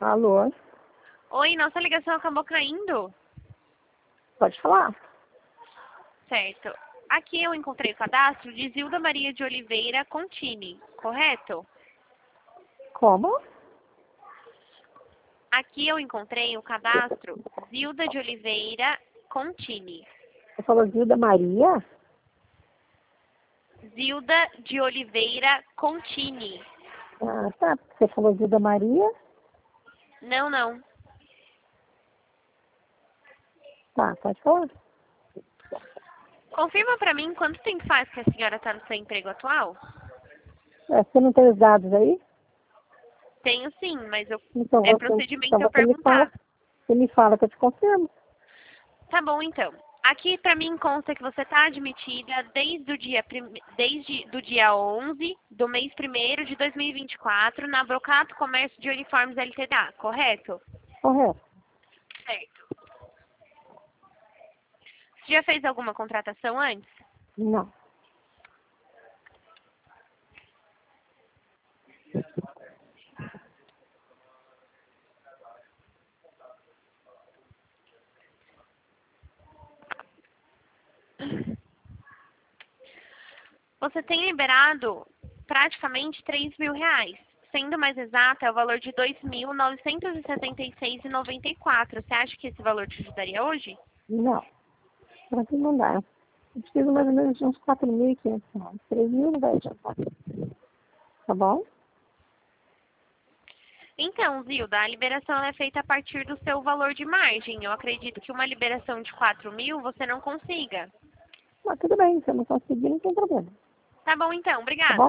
Alô? Oi, nossa ligação acabou caindo. Pode falar. Certo. Aqui eu encontrei o cadastro de Zilda Maria de Oliveira Contini, correto? Como? Aqui eu encontrei o cadastro Zilda de Oliveira Contini. Você falou Zilda Maria? Zilda de Oliveira Contini. Ah, tá. Você falou Zilda Maria? Não, não. Tá, pode falar. Confirma pra mim quanto tempo faz que a senhora está no seu emprego atual? Você não tem os dados aí? Tenho sim, mas Então é você, procedimento eu me fala. perguntar. Você me fala que eu te confirmo. Tá bom, então. Aqui pra mim consta que você está admitida desde do dia 11 do mês 1º de 2024 na Brocato Comércio de Uniformes LTDA, correto? Correto. Certo. Você já fez alguma contratação antes? Não. Você tem liberado praticamente R$ 3.000. Sendo mais exata, é o valor de R$ 2.976,94. Você acha que esse valor te ajudaria hoje? Não. Pra que não dá. Eu preciso mais ou menos de uns 4.500 reais. 3.000 não vai adiantar. Tá bom? Então, Zilda, a liberação é feita a partir do seu valor de margem. Eu acredito que uma liberação de 4.000 você não consiga. Mas tudo bem. Se eu não conseguir, não tem problema. Tá bom, então. Tá Obrigada. bom?